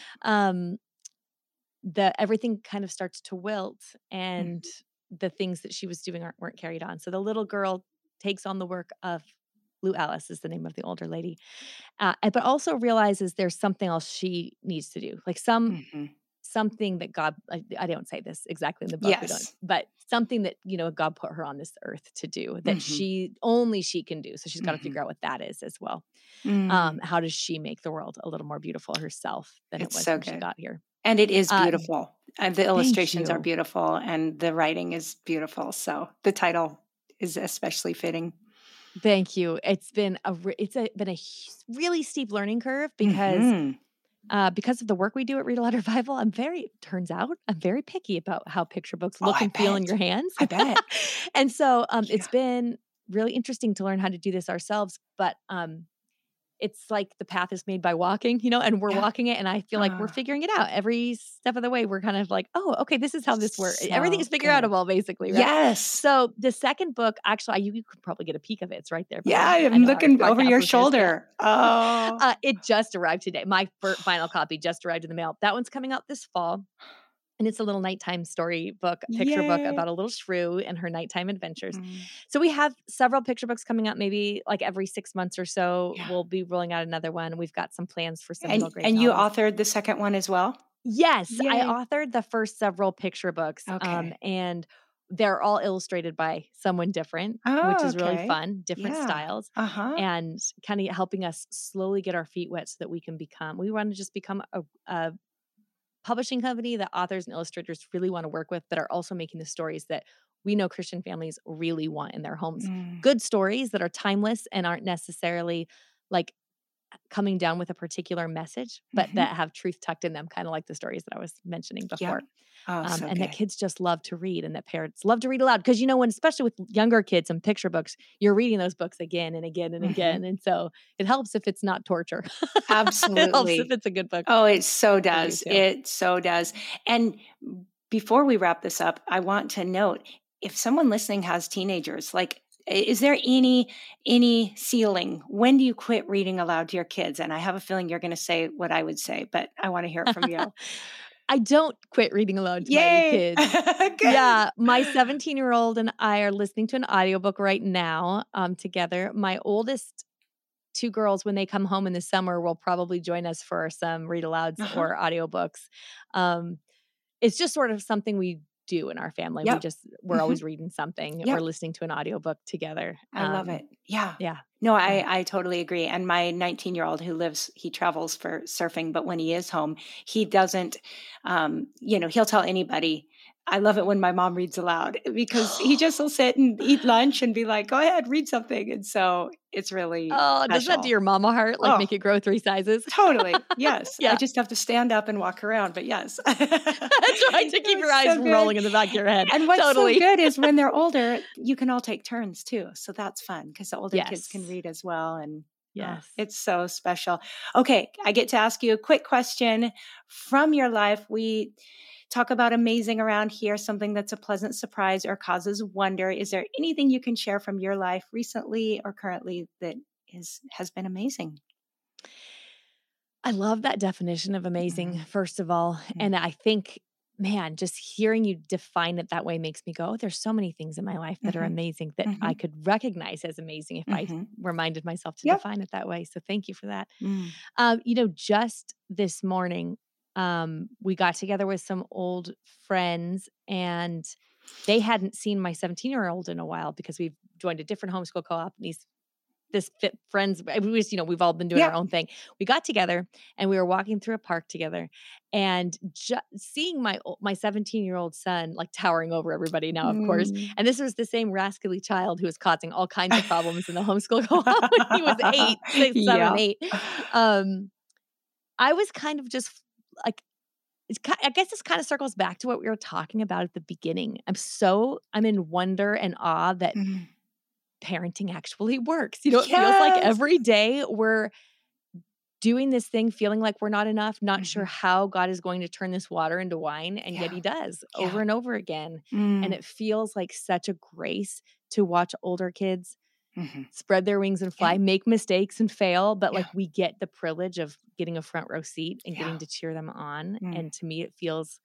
everything kind of starts to wilt, Mhm. and the things that she was doing weren't carried on. So the little girl takes on the work of Lou Alice is the name of the older lady, but also realizes there's something else she needs to do, like Mhm. something that God. I don't say this exactly in the book, we don't, Yes. but something that God put her on this earth to do that Mhm. only she can do. So she's got to Mhm. figure out what that is as well. Mm. How does she make the world a little more beautiful herself than it It's was so when she good. got here? And it is Uh, beautiful. And the Thank illustrations are you. beautiful and the writing is beautiful. So the title is especially fitting. Thank you. It's been been a really steep learning curve Mhm. because of the work we do at Read Aloud Revival. Turns out I'm very picky about how picture books Oh, look I and feel in bet. your hands. I bet. And so Yeah. it's been really interesting to learn how to do this ourselves. But it's like the path is made by walking, and we're Yeah. walking it. And I feel like we're figuring it out every step of the way. We're kind of like, oh, okay, this is how this works. Everything So is figure good. outable, basically, right? Yes. So the second book, actually, you could probably get a peek of it. It's right there. Yeah, Behind me. I I'm know our looking over podcast your listeners can't. shoulder. Oh. It just arrived today. My final copy just arrived in the mail. That one's coming out this fall. And it's a little nighttime story book, picture book Yay. about a little shrew and her nighttime adventures. Mm. So we have several picture books coming out, maybe like every 6 months or so. Yeah. We'll be rolling out another one. We've got some plans for some And middle grade you novels. authored the second one as well? Yes, I Yay. authored the first several picture books, Okay. and they're all illustrated by someone different, which Oh, is really okay. fun, different Yeah. styles, Uh-huh. and kind of helping us slowly get our feet wet so that we want to just become a publishing company that authors and illustrators really want to work with, that are also making the stories that we know Christian families really want in their homes. Mm. Good stories that are timeless and aren't necessarily like coming down with a particular message, but Mhm. that have truth tucked in them, kind of like the stories that I was mentioning Yeah. before. Oh, so And that good. kids just love to read, and that parents love to read aloud. Because especially with younger kids and picture books, you're reading those books again and again and again. Mhm. And so it helps if it's not torture. It helps if Absolutely. it's a good book. Oh, it so I do does. too. It so does. And before we wrap this up, I want to note, if someone listening has teenagers, like, is there any ceiling? When do you quit reading aloud to your kids? And I have a feeling you're going to say what I would say, but I want to hear it from you. I don't quit reading aloud to my Yay. kids. Good. Yeah, my 17-year-old and I are listening to an audiobook right now together. My oldest two girls, when they come home in the summer, will probably join us for some read alouds Uh-huh. or audiobooks. It's just sort of something we do in our family. Yep. We're Mhm. always reading something Yep. or listening to an audiobook together. I love it. Yeah. Yeah. No, Yeah. I totally agree. And my 19-year-old he travels for surfing, but when he is home, he doesn't, he'll tell anybody. I love it when my mom reads aloud because he just will sit and eat lunch and be like, go ahead, read something. And so it's really Oh, does that do special. your mama heart? Like Oh, make it grow 3 sizes? totally. Yes. I Yeah. just have to stand up and walk around, but yes. That's right. To keep It your was eyes so good. rolling in the back of your head. And what's Totally. so good is when they're older, you can all take turns too. So that's fun because the older kids can Yes. read as well. And Yes. it's so special. Okay, I get to ask you a quick question from your life. We talk about amazing around here, something that's a pleasant surprise or causes wonder. Is there anything you can share from your life recently or currently that has been amazing? I love that definition of amazing, Mhm. first of all. Mhm. And I think, man, just hearing you define it that way makes me go, oh, there's so many things in my life that are Mhm. amazing that I Mhm. could recognize as amazing if I Mhm. reminded myself to Yep. define it that way. So thank you for that. Mm. Just this morning, we got together with some old friends and they hadn't seen my 17-year-old in a while because we've joined a different homeschool co-op and friends, we've all been doing our Yep. own thing. We got together and we were walking through a park together and seeing my 17-year-old son like towering over everybody now, of course. Mm. And this was the same rascally child who was causing all kinds of problems in the homeschool co-op when he was 8, 6, 7, Yep. 8. I was kind of just like, I guess this kind of circles back to what we were talking about at the beginning. I'm in wonder and awe that Mhm. parenting actually works. It feels like Yes. every day we're doing this thing, feeling like we're not enough, not sure Mhm. how God is going to turn this water into wine. And yet Yeah. he does Yeah. over and over again. And Mm. it feels like such a grace to watch older kids Mhm. spread their wings and fly, Yeah. make mistakes and fail. But Yeah. like we get the privilege of getting a front row seat and Yeah. getting to cheer them on. Mm. And to me, it feels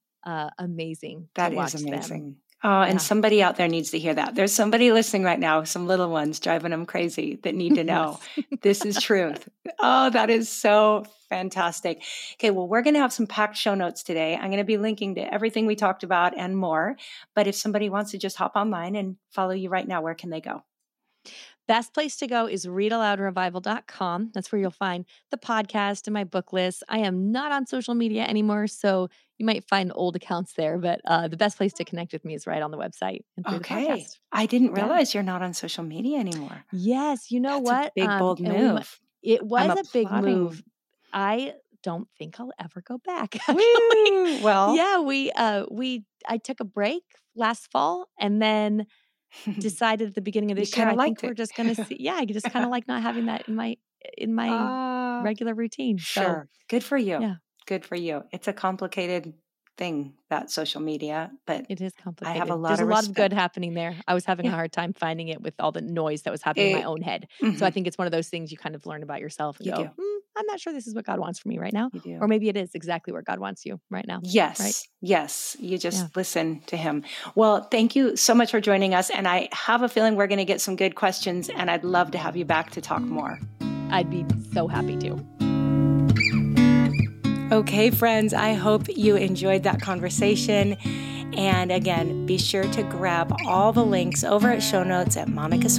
amazing to That is watch them. amazing. Oh, and Yeah. somebody out there needs to hear that. There's somebody listening right now, some little ones driving them crazy that need to know Yes. this is truth. Oh, that is so fantastic. Okay, well, we're going to have some packed show notes today. I'm going to be linking to everything we talked about and more. But if somebody wants to just hop online and follow you right now, where can they go? Best place to go is readaloudrevival.com. That's where you'll find the podcast and my book list. I am not on social media anymore, so you might find old accounts there, but the best place to connect with me is right on the website and through the Okay. podcast. I didn't Yeah. realize you're not on social media anymore. Yes, you know That's a what? big, bold And move. it I'm was a big applauding. move. I don't think I'll ever go back, actually. Woo! Well, Yeah, I took a break last fall and then decided at the beginning of you this year, kind I of think liked we're it. just gonna see. Yeah, I just kind of like not having that in my Ah, regular routine. So sure. Good for you. yeah, Good for you. It's a complicated thing, that social media, but it is I have a complicated. lot There's of a lot of good respect. happening there. I was having a Yeah. hard time finding it with all the noise that was happening in my It, own head. So I mhm, think it's one of those things you kind of learn about yourself and you go, do. I'm not sure this is what God wants for me right now. You do. Or maybe it is exactly where God wants you right now. Right? Yes. Yes. You Yeah. just listen to him. Well, thank you so much for joining us. And I have a feeling we're going to get some good questions, and I'd love to have you back to talk more. I'd be so happy to. Okay, friends, I hope you enjoyed that conversation. And again, be sure to grab all the links over at show notes at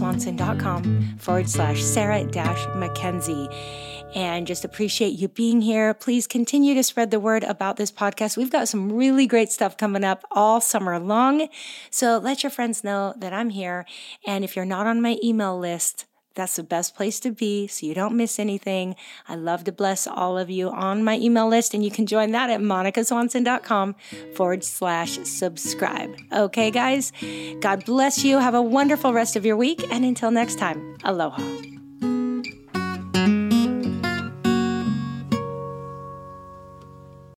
monicaswanson.com/Sarah-Mackenzie. And just appreciate you being here. Please continue to spread the word about this podcast. We've got some really great stuff coming up all summer long. So let your friends know that I'm here. And if you're not on my email list, that's the best place to be so you don't miss anything. I love to bless all of you on my email list, and you can join that at monicaswanson.com/subscribe. Okay, guys? God bless you. Have a wonderful rest of your week. And until next time, aloha.